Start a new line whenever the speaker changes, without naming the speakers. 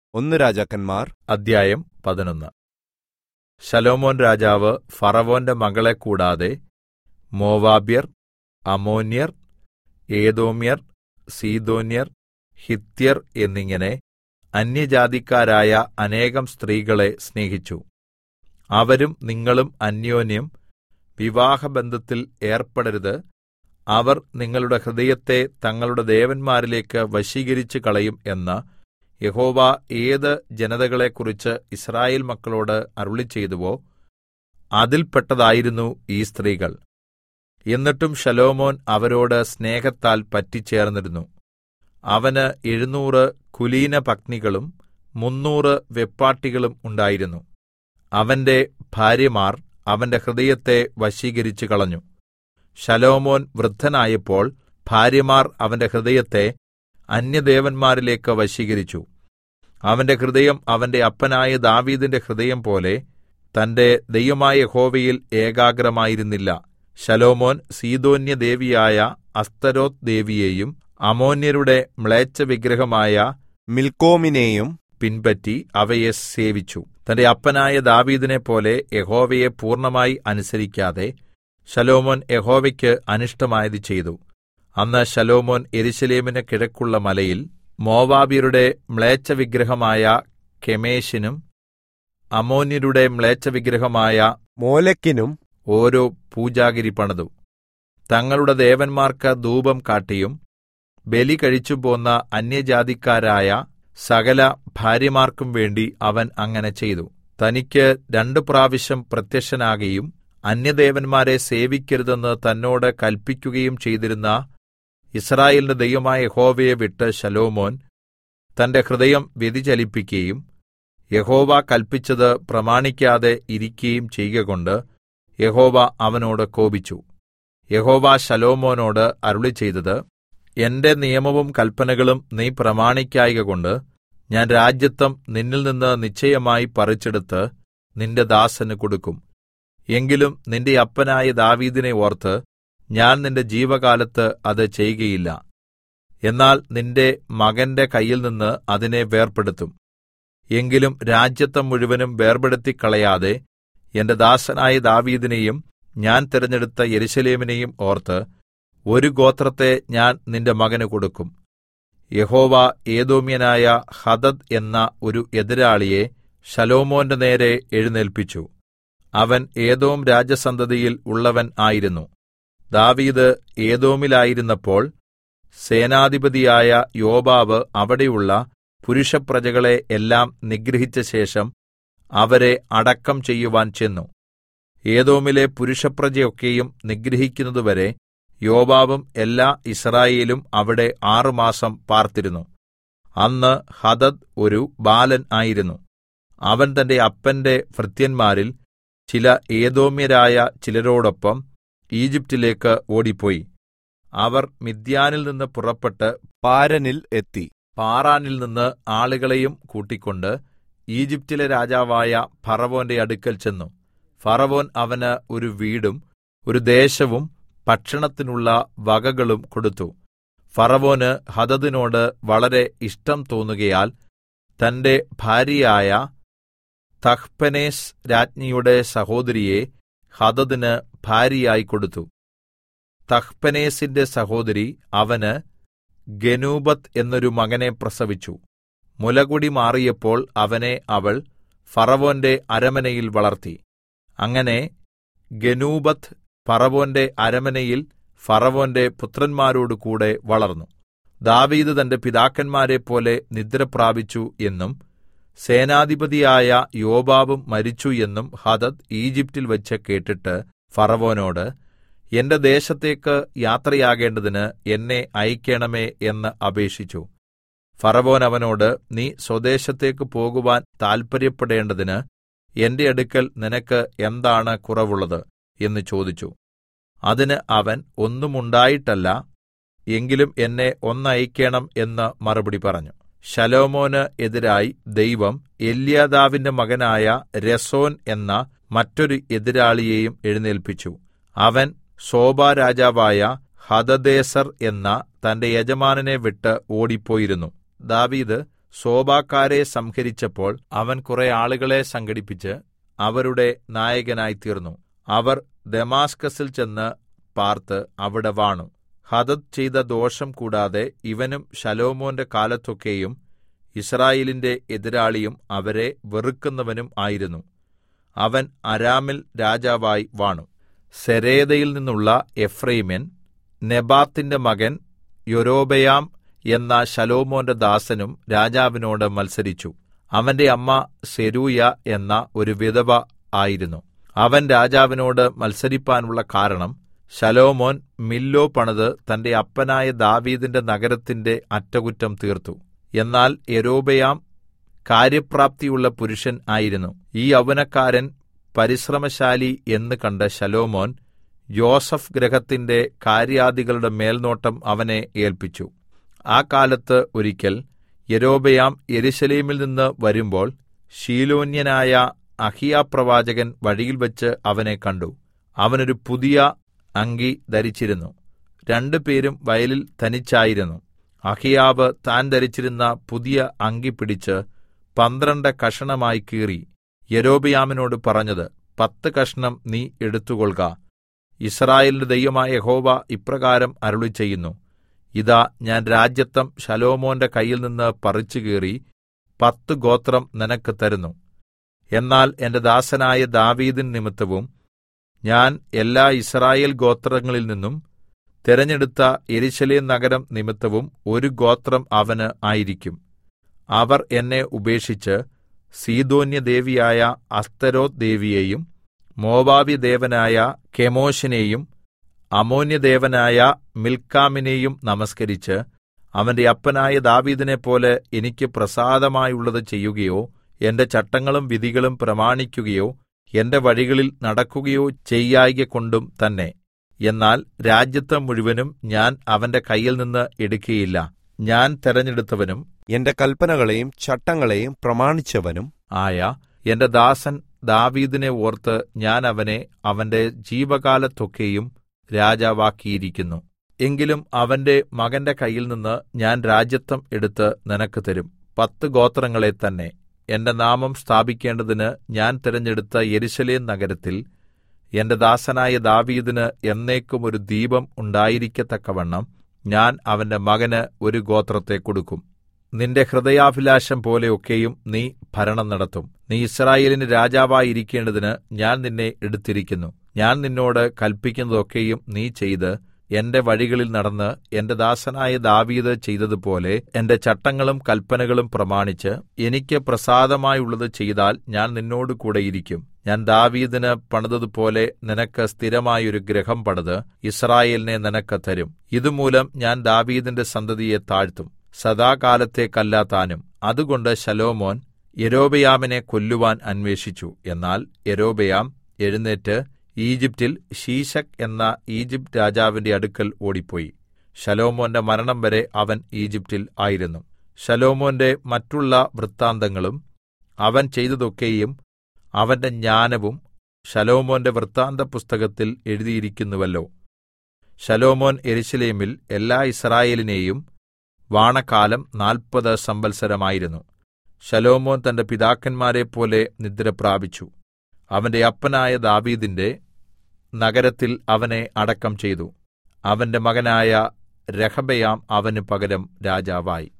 ഒന്ന് രാജാക്കന്മാർ
അധ്യായം 11. ശലോമോൻ രാജാവ് ഫറവോന്റെ മകളെ കൂടാതെ മോവാബ്യർ, അമ്മോന്യർ, ഏദോമ്യർ, സീദോന്യർ, ഹിത്യർ എന്നിങ്ങനെ അന്യജാതിക്കാരായ അനേകം സ്ത്രീകളെ സ്നേഹിച്ചു. അവരും നിങ്ങളും അന്യോന്യം വിവാഹബന്ധത്തിൽ ഏർപ്പെടരുത്. അവർ നിങ്ങളുടെ ഹൃദയത്തെ തങ്ങളുടെ ദേവന്മാരിലേക്ക് വശീകരിച്ചു കളയും എന്ന് യഹോവ ഏത് ജനതകളെക്കുറിച്ച് യിസ്രായേൽ മക്കളോട് അരുളിച്ചെയ്തുവോ അതിൽപ്പെട്ടതായിരുന്നു ഈ സ്ത്രീകൾ. എന്നിട്ടും ശലോമോൻ അവരോട് സ്നേഹത്താൽ പറ്റിച്ചേർന്നിരുന്നു. അവന് 700 കുലീനപത്നികളും 300 വെപ്പാട്ടികളും ഉണ്ടായിരുന്നു. അവന്റെ ഭാര്യമാർ അവന്റെ ഹൃദയത്തെ വശീകരിച്ചു കളഞ്ഞു. ശലോമോൻ വൃദ്ധനായപ്പോൾ ഭാര്യമാർ അവന്റെ ഹൃദയത്തെ അന്യദേവന്മാരിലേക്ക് വശീകരിച്ചു. അവന്റെ ഹൃദയം അവന്റെ അപ്പനായ ദാവീദിന്റെ ഹൃദയം പോലെ തന്റെ ദൈവമായ യഹോവയിൽ ഏകാഗ്രമായിരുന്നില്ല. ശലോമോൻ സീദോന്യദേവിയായ അസ്തരോത്ത് ദേവിയെയും അമ്മോന്യരുടെ മ്ലേച്ഛവിഗ്രഹമായ
മിൽക്കോമിനെയും
പിൻപറ്റി അവയെ സേവിച്ചു. തന്റെ അപ്പനായ ദാവീദിനെപ്പോലെ യഹോവയെ പൂർണ്ണമായി അനുസരിക്കാതെ ശലോമോൻ യഹോവയ്ക്ക് അനിഷ്ടമായത് ചെയ്തു. അന്ന് ശലോമോൻ യെരൂശലേമിന് കിഴക്കുള്ള മലയിൽ മോവാബ്യരുടെ മ്ലേച്ഛവിഗ്രഹമായ കെമേശിനും അമ്മോന്യരുടെ മ്ലേച്ഛവിഗ്രഹമായ
മോലെക്കിനും
ഓരോ പൂജാഗിരി പണിതു. തങ്ങളുടെ ദേവന്മാർക്ക് ധൂപം കാട്ടിയും ബലി കഴിച്ചുപോന്ന അന്യജാതിക്കാരായ സകല ഭാര്യമാർക്കും വേണ്ടി അവൻ അങ്ങനെ ചെയ്തു. തനിക്ക് 2 പ്രാവശ്യം പ്രത്യക്ഷനാകുകയും അന്യദേവന്മാരെ സേവിക്കരുതെന്ന് തന്നോട് കല്പിക്കുകയും ചെയ്തിരുന്ന യിസ്രായേലിന്റെ ദൈവമായ യഹോവയെ വിട്ട് ശലോമോൻ തന്റെ ഹൃദയം വ്യതിചലിപ്പിക്കുകയും യഹോവ കല്പിച്ചത് പ്രമാണിക്കാതെ ഇരിക്കുകയും ചെയ്കകൊണ്ട് യഹോവ അവനോട് കോപിച്ചു. യഹോവ ശലോമോനോട് അരുളിച്ചെയ്തത്, എന്റെ നിയമവും കല്പനകളും നീ പ്രമാണിക്കായ്കകൊണ്ട് ഞാൻ രാജത്വം നിന്നിൽനിന്ന് നിശ്ചയമായി പറിച്ചെടുത്ത് നിന്റെ ദാസന് കൊടുക്കും. എങ്കിലും നിന്റെ അപ്പനായ ദാവീദിനെ ഓർത്ത് ഞാൻ നിന്റെ ജീവകാലത്ത് അത് ചെയ്യുകയില്ല. എന്നാൽ നിന്റെ മകന്റെ കയ്യിൽനിന്ന് അതിനെ വേർപെടുത്തും. എങ്കിലും രാജത്വം മുഴുവനും വേർപെടുത്തിക്കളയാതെ എന്റെ ദാസനായ ദാവീദിനെയും ഞാൻ തിരഞ്ഞെടുത്ത യെരൂശലേമിനെയും ഓർത്ത് ഒരു ഗോത്രത്തെ ഞാൻ നിന്റെ മകന് കൊടുക്കും. യഹോവ ഏദോമ്യനായ ഹദദ് എന്ന ഒരു എതിരാളിയെ ശലോമോന്റെ നേരെ എഴുന്നേൽപ്പിച്ചു. അവൻ ഏദോം രാജസന്തതിയിൽ ഉള്ളവൻ ആയിരുന്നു. ദാവീദ് ഏദോമിലായിരുന്നപ്പോൾ സേനാധിപതിയായ യോവാബ് അവിടെയുള്ള പുരുഷപ്രജകളെ എല്ലാം നിഗ്രഹിച്ച ശേഷം അവരെ അടക്കം ചെയ്യുവാൻ ചെന്നു. ഏദോമിലെ പുരുഷപ്രജയൊക്കെയും നിഗ്രഹിക്കുന്നതുവരെ യോവാബും എല്ലാ യിസ്രായേലും അവിടെ 6 മാസം പാർത്തിരുന്നു. അന്ന് ഹദദ് ഒരു ബാലൻ ആയിരുന്നു. അവൻ തന്റെ അപ്പന്റെ ഭൃത്യന്മാരിൽ ചില ഏദോമ്യരായ ചിലരോടൊപ്പം ഈജിപ്റ്റിലേക്ക് ഓടിപ്പോയി. അവർ മിദ്യാനിൽ നിന്ന് പുറപ്പെട്ട്
പാരനിൽ എത്തി.
പാറാനിൽ നിന്ന് ആളുകളെയും കൂട്ടിക്കൊണ്ട് ഈജിപ്റ്റിലെ രാജാവായ ഫറവോന്റെ അടുക്കൽ ചെന്നു. ഫറവോൻ അവന് ഒരു വീടും ഒരു ദേശവും ഭക്ഷണത്തിനുള്ള വകകളും കൊടുത്തു. ഫറവോന് ഹദദിനോട് വളരെ ഇഷ്ടം തോന്നുകയാൽ തന്റെ ഭാര്യയായ തഹ്പെനേസ് രാജ്ഞിയുടെ സഹോദരിയെ ഹദദിന് ഭാര്യയായി കൊടുത്തു. തഹ്പെനേസിന്റെ സഹോദരി അവന് ഗനൂബത്ത് എന്നൊരു മകനെ പ്രസവിച്ചു. മുലകുടി മാറിയപ്പോൾ അവനെ അവൾ ഫറവോന്റെ അരമനയിൽ വളർത്തി. അങ്ങനെ ഗനൂബത്ത് ഫറവോന്റെ അരമനയിൽ ഫറവോന്റെ പുത്രന്മാരോടുകൂടെ വളർന്നു. ദാവീദ് തന്റെ പിതാക്കന്മാരെപ്പോലെ നിദ്രപ്രാപിച്ചു എന്നും സേനാധിപതിയായ യോവാബും മരിച്ചു എന്നും ഹദദ് ഈജിപ്റ്റിൽ വെച്ച് കേട്ടിട്ട് ഫറവോനോട്, എന്റെ ദേശത്തേക്ക് യാത്രയാകേണ്ടതിന് എന്നെ അയക്കേണമേ എന്ന് അപേക്ഷിച്ചു. ഫറവോൻ അവനോട്, നീ സ്വദേശത്തേക്ക് പോകുവാൻ താല്പര്യപ്പെടേണ്ടതിന് എന്റെ അടുക്കൽ നിനക്ക് എന്താണ് കുറവുള്ളത് എന്ന് ചോദിച്ചു. അതിന് അവൻ, ഒന്നുമുണ്ടായിട്ടല്ല, എങ്കിലും എന്നെ ഒന്നയക്കേണം എന്ന് മറുപടി പറഞ്ഞു. ശലോമോന് എതിരായി ദൈവം എല്യാദാവിന്റെ മകനായ രസോൻ എന്ന മറ്റൊരു എതിരാളിയെയും എഴുന്നേൽപ്പിച്ചു. അവൻ സോബാ രാജാവായ ഹദദേസർ എന്ന തന്റെ യജമാനനെ വിട്ട് ഓടിപ്പോയിരുന്നു. ദാവീദ് സോബക്കാരെ സംഹരിച്ചപ്പോൾ അവൻ കുറെ ആളുകളെ സംഘടിപ്പിച്ച് അവരുടെ നായകനായിത്തീർന്നു. അവർ ദമാസ്കസിൽ ചെന്ന് പാർത്ത് അവിടെ വാണു. ഹദദ് ചെയ്ത ദോഷം കൂടാതെ ഇവനും ശലോമോന്റെ കാലത്തൊക്കെയും യിസ്രായേലിന്റെ എതിരാളിയും അവരെ വെറുക്കുന്നവനും ആയിരുന്നു. അവൻ അരാമിൽ രാജാവായി വാണു. സെരേദയിൽ നിന്നുള്ള എഫ്രയീമ്യൻ നെബാത്തിന്റെ മകൻ യൊരോബെയാം എന്ന ശലോമോന്റെ ദാസനും രാജാവിനോട് മത്സരിച്ചു. അവന്റെ അമ്മ സെരൂയ എന്ന ഒരു വിധവ ആയിരുന്നു. അവൻ രാജാവിനോട് മത്സരിപ്പാനുള്ള കാരണം, ശലോമോൻ മില്ലോ പണിത് തന്റെ അപ്പനായ ദാവീദിന്റെ നഗരത്തിന്റെ അറ്റകുറ്റം തീർത്തു. എന്നാൽ യൊരോബെയാം കാര്യപ്രാപ്തിയുള്ള പുരുഷൻ ആയിരുന്നു. ഈ യൗവനക്കാരൻ പരിശ്രമശാലി എന്ന് കണ്ട ശലോമോൻ യോസഫ് ഗൃഹത്തിന്റെ കാര്യാദികളുടെ മേൽനോട്ടം അവനെ ഏല്പിച്ചു. ആ കാലത്ത് ഒരിക്കൽ യൊരോബെയാം യെരൂശലേമിൽ നിന്ന് വരുമ്പോൾ ശീലോന്യനായ അഹിയാപ്രവാചകൻ വഴിയിൽവെച്ച് അവനെ കണ്ടു. അവനൊരു പുതിയ അങ്കി ധരിച്ചിരുന്നു. രണ്ടുപേരും വയലിൽ തനിച്ചായിരുന്നു. അഹിയാവ് താൻ ധരിച്ചിരുന്ന പുതിയ അങ്കി പിടിച്ച് 12 കഷണമായി കീറി യൊരോബെയാമിനോട് പറഞ്ഞത്, 10 കഷണം നീ എടുത്തുകൊൾക. യിസ്രായേലിന്റെ ദൈവമായ യഹോവ ഇപ്രകാരം അരുളിച്ചെയ്യുന്നു, ഇതാ ഞാൻ രാജത്വം ശലോമോന്റെ കയ്യിൽ നിന്ന് പറിച്ചു കീറി 10 ഗോത്രം നിനക്ക് തരുന്നു. എന്നാൽ എന്റെ ദാസനായ ദാവീദിൻ നിമിത്തവും ഞാൻ എല്ലാ യിസ്രായേൽ ഗോത്രങ്ങളിൽ നിന്നും തിരഞ്ഞെടുത്ത യെരൂശലേം നഗരം നിമിത്തവും 1 ഗോത്രം അവന് ആയിരിക്കും. അവർ എന്നെ ഉപേക്ഷിച്ച് സീദോന്യദേവിയായ അസ്തരോത്ത് ദേവിയെയും മോവാബ്യദേവനായ കെമോശിനെയും അമ്മോന്യദേവനായ മിൽക്കാമിനെയും നമസ്കരിച്ച് അവന്റെ അപ്പനായ ദാവീദിനെപ്പോലെ എനിക്ക് പ്രസാദമായുള്ളത് ചെയ്യുകയോ എന്റെ ചട്ടങ്ങളും വിധികളും പ്രമാണിക്കുകയോ എന്റെ വഴികളിൽ നടക്കുകയോ ചെയ്യായ്കകൊണ്ടും തന്നെ. എന്നാൽ രാജ്യത്വം മുഴുവനും ഞാൻ അവന്റെ കയ്യിൽ നിന്ന് എടുക്കുകയില്ല. ഞാൻ തെരഞ്ഞെടുത്തവനും
എന്റെ കല്പനകളെയും ചട്ടങ്ങളെയും പ്രമാണിച്ചവനും
ആയ എന്റെ ദാസൻ ദാവീദിനെ ഓർത്ത് ഞാൻ അവനെ അവന്റെ ജീവകാലത്തൊക്കെയും രാജാവാക്കിയിരിക്കുന്നു. എങ്കിലും അവന്റെ മകന്റെ കയ്യിൽ നിന്ന് ഞാൻ രാജത്വം എടുത്ത് നിനക്ക് തരും. 10 ഗോത്രങ്ങളെ തന്നെ. എന്റെ നാമം സ്ഥാപിക്കേണ്ടതിന് ഞാൻ തിരഞ്ഞെടുത്ത യെരൂശലേം നഗരത്തിൽ എന്റെ ദാസനായ ദാവീദിന് എന്നേക്കും ഒരു ദീപം ഉണ്ടായിരിക്കത്തക്കവണ്ണം ഞാൻ അവന്റെ മകന് 1 ഗോത്രത്തെ കൊടുക്കും. നിന്റെ ഹൃദയാഭിലാഷം പോലെ ഒക്കെയും നീ ഭരണം നടത്തും. നീ യിസ്രായേലിന് രാജാവായിരിക്കേണ്ടതിന് ഞാൻ നിന്നെ എടുത്തിരിക്കുന്നു. ഞാൻ നിന്നോട് കല്പിക്കുന്നതൊക്കെയും നീ ചെയ്ത് എന്റെ വഴികളിൽ നടന്ന് എന്റെ ദാസനായ ദാവീദ് ചെയ്തതുപോലെ എന്റെ ചട്ടങ്ങളും കല്പനകളും പ്രമാണിച്ച് എനിക്ക് പ്രസാദമായുള്ളത് ചെയ്താൽ ഞാൻ നിന്നോട് കൂടെ ഇരിക്കും. ഞാൻ ദാവീദിന് പണിതതുപോലെ നിനക്ക് സ്ഥിരമായൊരു ഗൃഹം പണിത് യിസ്രായേലിനെ നിനക്ക് തരും. ഇതുമൂലം ഞാൻ ദാവീദിന്റെ സന്തതിയെ താഴ്ത്തും, സദാകാലത്തേക്കല്ല താനും. അതുകൊണ്ട് ശലോമോൻ യൊരോബെയാമിനെ കൊല്ലുവാൻ അന്വേഷിച്ചു. എന്നാൽ യൊരോബെയാം എഴുന്നേറ്റ് ഈജിപ്റ്റിൽ ശീശക്ക് എന്ന ഈജിപ്റ്റ് രാജാവിന്റെ അടുക്കൽ ഓടിപ്പോയി. ശലോമോന്റെ മരണം വരെ അവൻ ഈജിപ്റ്റിൽ ആയിരുന്നു. ശലോമോന്റെ മറ്റുള്ള വൃത്താന്തങ്ങളും അവൻ ചെയ്തതൊക്കെയും അവന്റെ ജ്ഞാനവും ശലോമോന്റെ വൃത്താന്ത പുസ്തകത്തിൽ എഴുതിയിരിക്കുന്നുവല്ലോ. ശലോമോൻ യെരൂശലേമിൽ എല്ലാ യിസ്രായേലിനെയും വാണകാലം 40 സംവത്സരമായിരുന്നു. ശലോമോൻ തന്റെ പിതാക്കന്മാരെപ്പോലെ നിദ്രപ്രാപിച്ചു. അവന്റെ അപ്പനായ ദാവീദിന്റെ നഗരത്തിൽ അവനെ അടക്കം ചെയ്തു. അവന്റെ മകനായ രെഹബെയാം അവന് പകരം രാജാവായി.